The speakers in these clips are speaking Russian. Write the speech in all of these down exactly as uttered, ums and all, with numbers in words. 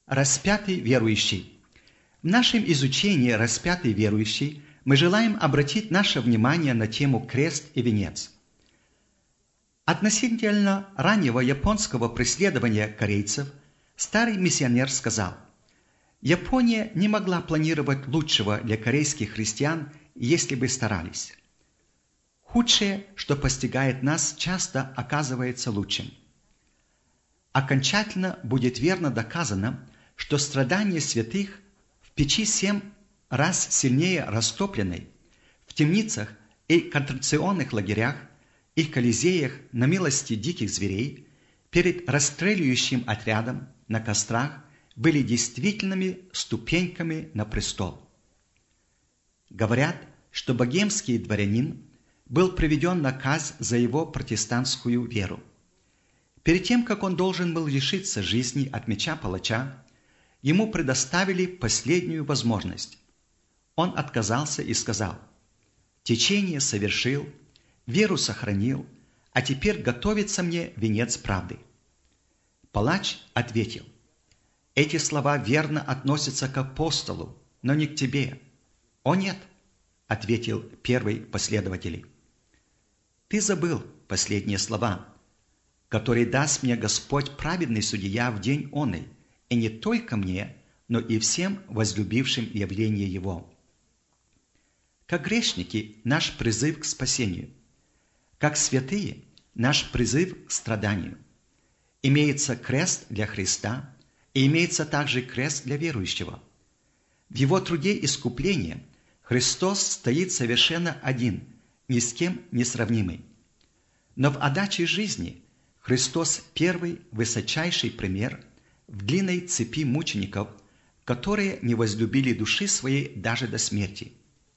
Распятый верующий. В нашем изучении «Распятый верующий» мы желаем обратить наше внимание на тему «Крест и венец». Относительно раннего японского преследования корейцев старый миссионер сказал: «Япония не могла планировать лучшего для корейских христиан, если бы старались. Худшее, что постигает нас, часто оказывается лучшим. Окончательно будет верно доказано, что страдания святых в печи семь раз сильнее растопленной, в темницах и концентрационных лагерях, и в колизеях на милости диких зверей, перед расстреливающим отрядом на кострах были действительными ступеньками на престол. Говорят, что богемский дворянин был приведен на казнь за его протестантскую веру. Перед тем, как он должен был лишиться жизни от меча палача, ему предоставили последнюю возможность. Он отказался и сказал: «Течение совершил, веру сохранил, а теперь готовится мне венец правды». Палач ответил: «Эти слова верно относятся к апостолу, но не к тебе». «О нет», — ответил первый последователь, «ты забыл последние слова, которые даст мне Господь праведный судья в день оный, и не только мне, но и всем возлюбившим явление Его». Как грешники наш призыв к спасению, как святые наш призыв к страданию. Имеется крест для Христа, и имеется также крест для верующего. В Его труде искупления Христос стоит совершенно один, ни с кем не сравнимый. Но в отдаче жизни Христос первый высочайший пример в длинной цепи мучеников, которые не возлюбили души своей даже до смерти.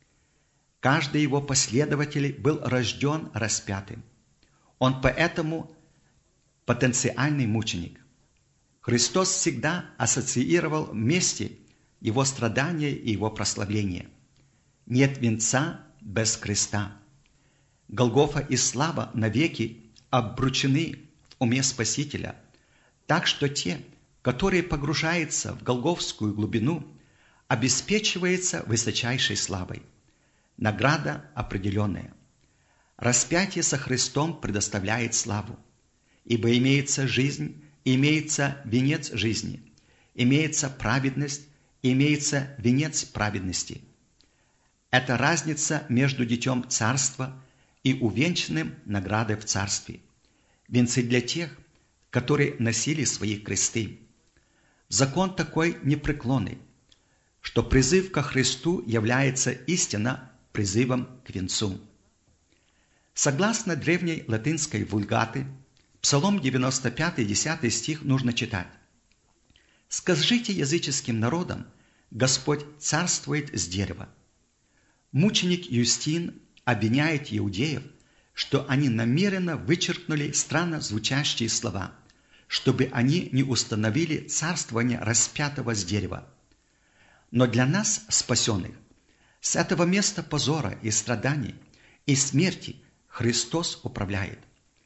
Каждый его последователь был рожден распятым. Он поэтому потенциальный мученик. Христос всегда ассоциировал вместе его страдания и его прославление. Нет венца без креста. Голгофа и слава навеки обручены в уме Спасителя, так что те, которые погружаются в голгофскую глубину, обеспечиваются высочайшей славой. Награда определенная. Распятие со Христом предоставляет славу, ибо имеется жизнь, имеется венец жизни, имеется праведность, имеется венец праведности. Это разница между детем царства и увенчанным наградой в царстве. Венцы для тех, которые носили свои кресты. Закон такой непреклонный, что призыв ко Христу является истинно призывом к венцу. Согласно древней латинской вульгаты, Псалом девяносто пятый, десятый стих нужно читать: «Скажите языческим народам, Господь царствует с дерева». Мученик Юстин обвиняет иудеев, что они намеренно вычеркнули странно звучащие слова, чтобы они не установили царствование распятого с дерева. Но для нас, спасенных, с этого места позора и страданий и смерти Христос управляет.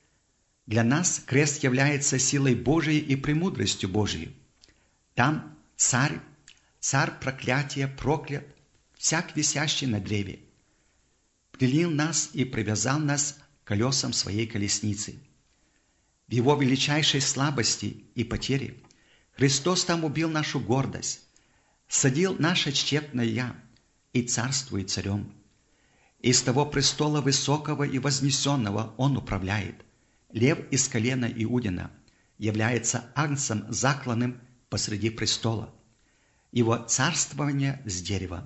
Для нас крест является силой Божией и премудростью Божией. Там царь, царь проклятия проклят, всяк висящий на древе, прилил нас и привязал нас к колесам своей колесницы. В Его величайшей слабости и потере Христос там убил нашу гордость, садил наше тщетное «я» и царствует царем. Из того престола высокого и вознесенного Он управляет. Лев из колена Иудина является агнцем закланным посреди престола. Его царствование с дерева.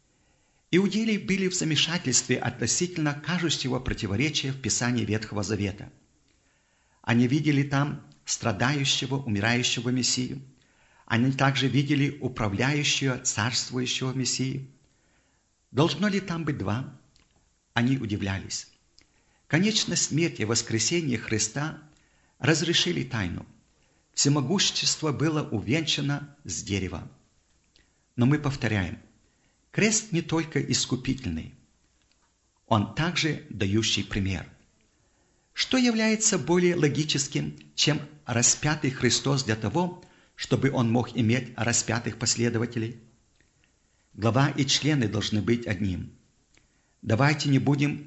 Иудеи были в замешательстве относительно кажущего противоречия в Писании Ветхого Завета. Они видели там страдающего, умирающего Мессию. Они также видели управляющего, царствующего Мессию. Должно ли там быть два? Они удивлялись. Конечная смерть и воскресение Христа разрешили тайну. Всемогущество было увенчано с дерева. Но мы повторяем, крест не только искупительный, он также дающий пример. Что является более логическим, чем распятый Христос для того, чтобы он мог иметь распятых последователей? Глава и члены должны быть одним. Давайте не будем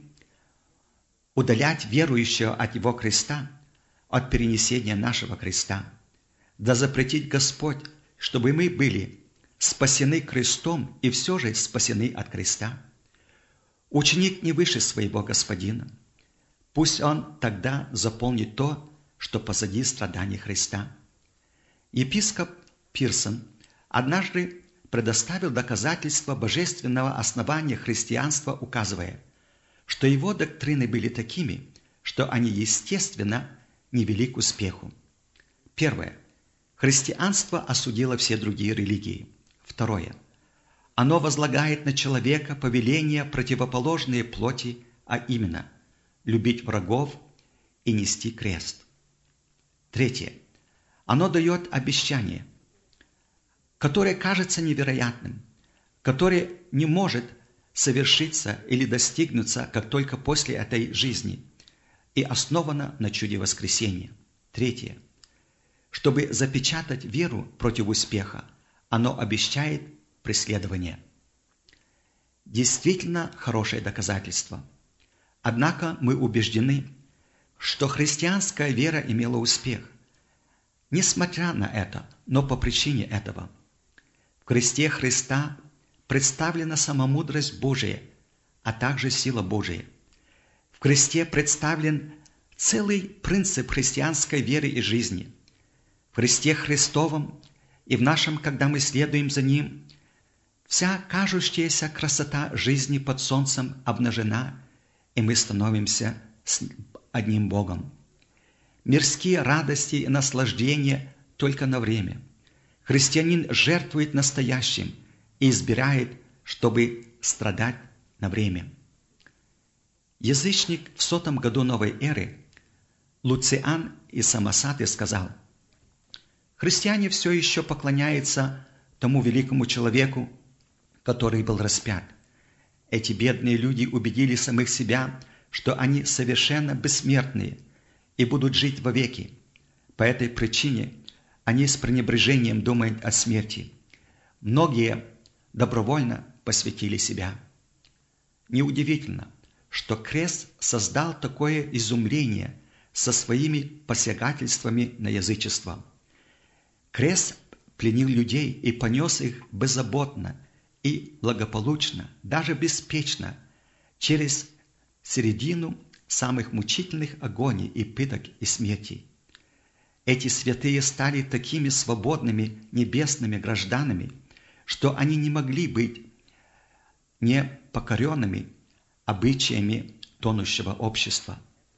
удалять верующего от его креста, от перенесения нашего креста. Да запретит Господь, чтобы мы были спасены крестом и все же спасены от креста. Ученик не выше своего господина. Пусть он тогда заполнит то, что позади страданий Христа. Епископ Пирсон однажды предоставил доказательства божественного основания христианства, указывая, что его доктрины были такими, что они, естественно, не вели к успеху. Первое. Христианство осудило все другие религии. Второе. Оно возлагает на человека повеления, противоположные плоти, а именно любить врагов и нести крест. Третье. Оно дает обещание, которое кажется невероятным, которое не может совершиться или достигнуться, как только после этой жизни, и основано на чуде воскресения. Третье. Чтобы запечатать веру против успеха, оно обещает преследование. Действительно хорошее доказательство. Однако мы убеждены, что христианская вера имела успех. Несмотря на это, но по причине этого. В кресте Христа представлена сама мудрость Божия, а также сила Божия. В кресте представлен целый принцип христианской веры и жизни. В Христе Христовом и в нашем, когда мы следуем за Ним, вся кажущаяся красота жизни под солнцем обнажена, и мы становимся с одним Богом. Мирские радости и наслаждения только на время. Христианин жертвует настоящим и избирает, чтобы страдать на время. Язычник в сотом году новой эры Луциан из Самосаты сказал: «Христиане все еще поклоняются тому великому человеку, который был распят. Эти бедные люди убедили самих себя, что они совершенно бессмертные и будут жить вовеки. По этой причине они с пренебрежением думают о смерти. Многие добровольно посвятили себя». Неудивительно, что крест создал такое изумление со своими посягательствами на язычество. Крест пленил людей и понес их беззаботно и благополучно, даже беспечно, через середину самых мучительных агоний и пыток и смертей. Эти святые стали такими свободными небесными гражданами, что они не могли быть непокоренными обычаями тонущего общества.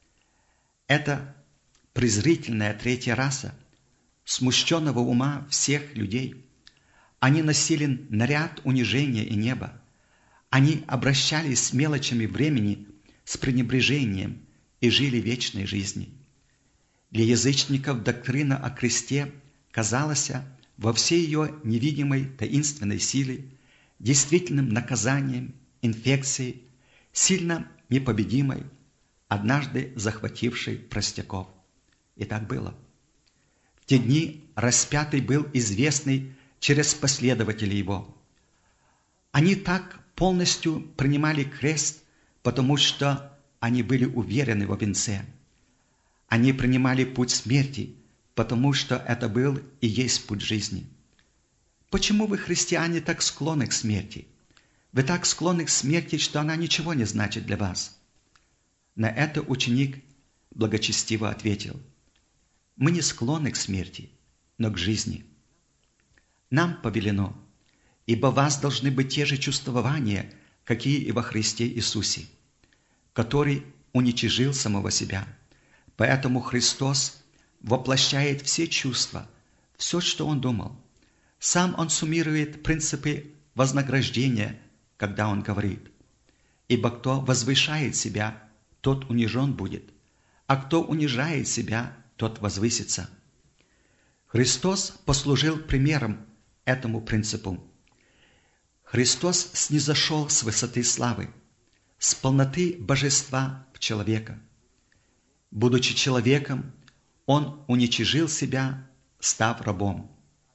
Это презрительная третья раса смущенного ума всех людей. Они носили наряд унижения и неба. Они обращались с мелочами времени с пренебрежением и жили вечной жизнью. Для язычников доктрина о кресте казалась во всей ее невидимой таинственной силе действительным наказанием, инфекцией, сильно непобедимой, однажды захватившей простяков. И так было. В те дни распятый был известный через последователей его. Они так полностью принимали крест, потому что они были уверены во венце. Они принимали путь смерти, потому что это был и есть путь жизни. Почему вы, христиане, так склонны к смерти? Вы так склонны к смерти, что она ничего не значит для вас. На это ученик благочестиво ответил: мы не склонны к смерти, но к жизни. Нам повелено, ибо у вас должны быть те же чувствования, какие и во Христе Иисусе, который уничижил самого себя. Поэтому Христос воплощает все чувства, все, что Он думал. Сам Он суммирует принципы вознаграждения, когда Он говорит: «Ибо кто возвышает себя, тот унижен будет, а кто унижает себя, тот возвысится». Христос послужил примером этому принципу. Христос снизошел с высоты славы, с полноты божества в человека. Будучи человеком, Он уничижил себя, став рабом.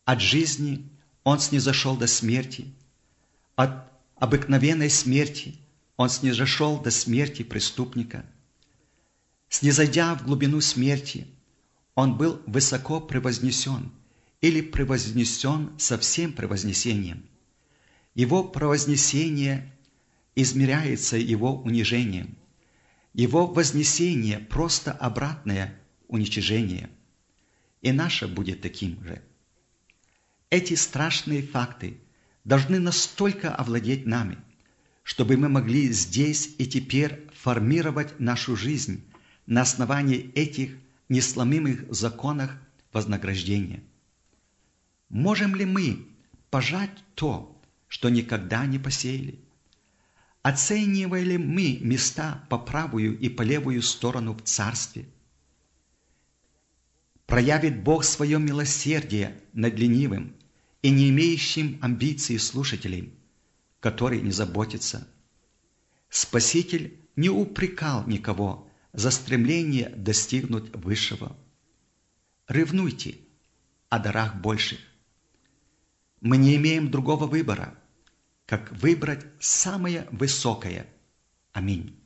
От жизни Он снизошел до смерти, от обыкновенной смерти Он снизошел до смерти преступника. Снизойдя в глубину смерти, Он был высоко превознесен или превознесен со всем превознесением. Его превознесение измеряется Его унижением. Его вознесение – просто обратное уничижение. И наше будет таким же. Эти страшные факты должны настолько овладеть нами, чтобы мы могли здесь и теперь формировать нашу жизнь на основании этих несломимых законов вознаграждения. Можем ли мы пожать то, что никогда не посеяли? Оцениваем ли мы места по правую и по левую сторону в Царстве? Проявит Бог свое милосердие над ленивым и не имеющим амбиций слушателем, который не заботится. Спаситель не упрекал никого за стремление достигнуть высшего. Ревнуйте о дарах больших. Мы не имеем другого выбора, как выбрать самое высокое. Аминь.